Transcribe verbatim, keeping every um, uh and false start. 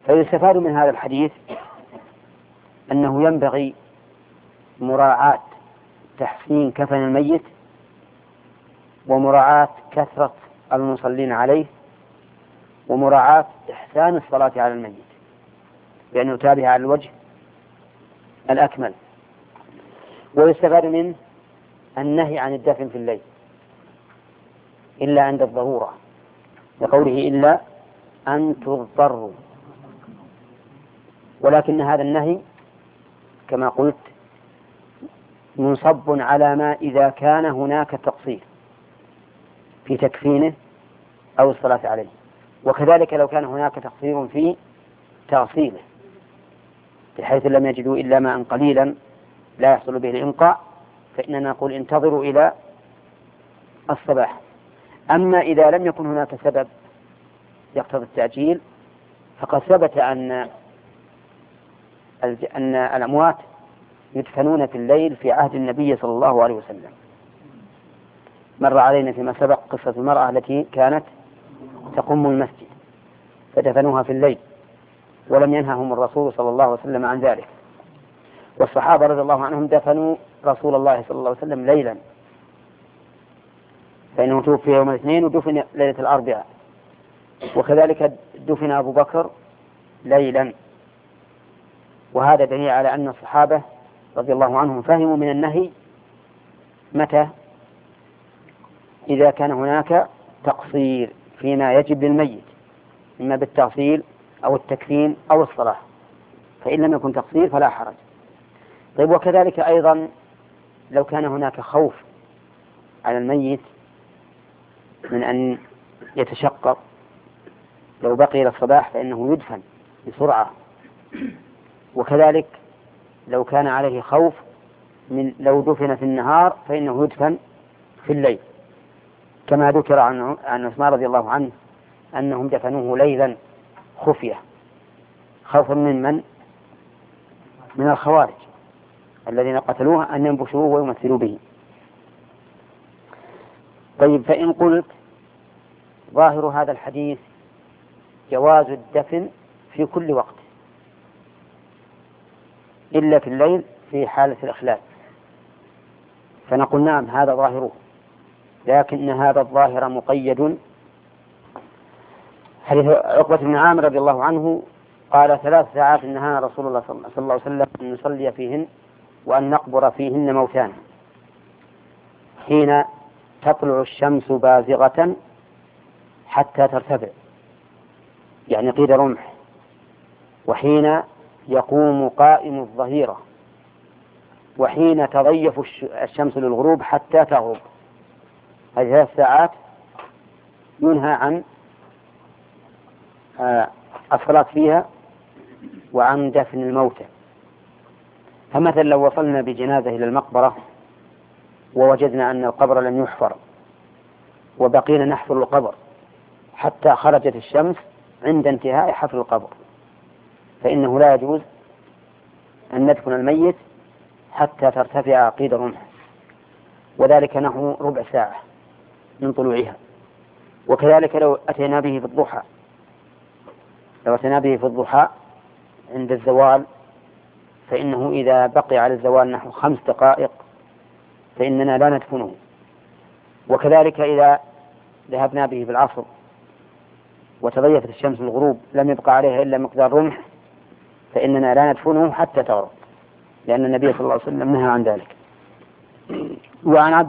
فيستفاد من هذا الحديث أنه ينبغي مراعاة تحسين كفن الميت ومراعاة كثرة المصلين عليه ومراعاة إحسان الصلاة على الميت بأن يتابع على الوجه الأكمل. ويستفاد منه النهي عن الدفن في الليل إلا عند الضرورة، لقوله إلا أن تضطروا، ولكن هذا النهي كما قلت منصب على ما إذا كان هناك تقصير في تكفينه أو الصلاة عليه، وكذلك لو كان هناك تقصير في تغسيله بحيث لم يجدوا إلا ماء قليلا لا يحصل به الإنقاء، فإننا نقول انتظروا إلى الصباح. أما إذا لم يكن هناك سبب يقتضي التأجيل فقد ثبت أن أن الأموات يدفنون في الليل في عهد النبي صلى الله عليه وسلم. مر علينا فيما سبق قصة المرأة التي كانت تقوم المسجد فدفنوها في الليل ولم ينههم الرسول صلى الله عليه وسلم عن ذلك. والصحابة رضي الله عنهم دفنوا رسول الله صلى الله عليه وسلم ليلا، فإنه توفي يوم الاثنين ودفن ليلة الأربعاء، وكذلك دفن أبو بكر ليلا. وهذا دليل على أن الصحابة رضي الله عنهم فهموا من النهي متى؟ إذا كان هناك تقصير فيما يجب للميت إما بالتغسيل أو التكفين أو الصلاة، فإن لم يكن تقصير فلا حرج. طيب وكذلك أيضا لو كان هناك خوف على الميت من أن يتشقق لو بقي إلى الصباح فإنه يدفن بسرعة، وكذلك لو كان عليه خوف من لو دفن في النهار فإنه يدفن في الليل، كما ذكر عن عن عثمان رضي الله عنه أنهم دفنوه ليلا خفية خوفا من من من الخوارج الذين قتلوه أن ينبشوه ويمثلوا به. طيب فإن قلت ظاهر هذا الحديث جواز الدفن في كل وقت إلا في الليل في حالة الإخلال، فنقول نعم هذا ظاهره، لكن هذا الظاهر مقيد. حديث عقبة بن عامر رضي الله عنه قال ثلاث ساعات نهانا رسول الله صلى الله عليه وسلم أن نصلي فيهن وأن نقبر فيهن موتانا، حين تطلع الشمس بازغة حتى ترتفع يعني قيد رمح، وحين يقوم قائم الظهيرة، وحين تضيف الشمس للغروب حتى تغرب. هذه ثلاث ساعات ينهى عن الصلاة فيها وعن دفن الموتى. فمثلا لو وصلنا بجنازة إلى المقبرة ووجدنا أن القبر لم يحفر وبقينا نحفر القبر حتى خرجت الشمس عند انتهاء حفر القبر، فإنه لا يجوز أن ندفن الميت حتى ترتفع قيد الرمح، وذلك نحو ربع ساعة من طلوعها. وكذلك لو أتينا به في الضحى لو أتينا به في الضحى عند الزوال فإنه إذا بقي على الزوال نحو خمس دقائق فإننا لا ندفنه. وكذلك إذا ذهبنا به في العصر وتضيفت الشمس الغروب لم يبقى عليها إلا مقدار رمح فإننا لا ندفنه حتى تغرب، لأن النبي صلى الله عليه وسلم نهى عن ذلك. وعن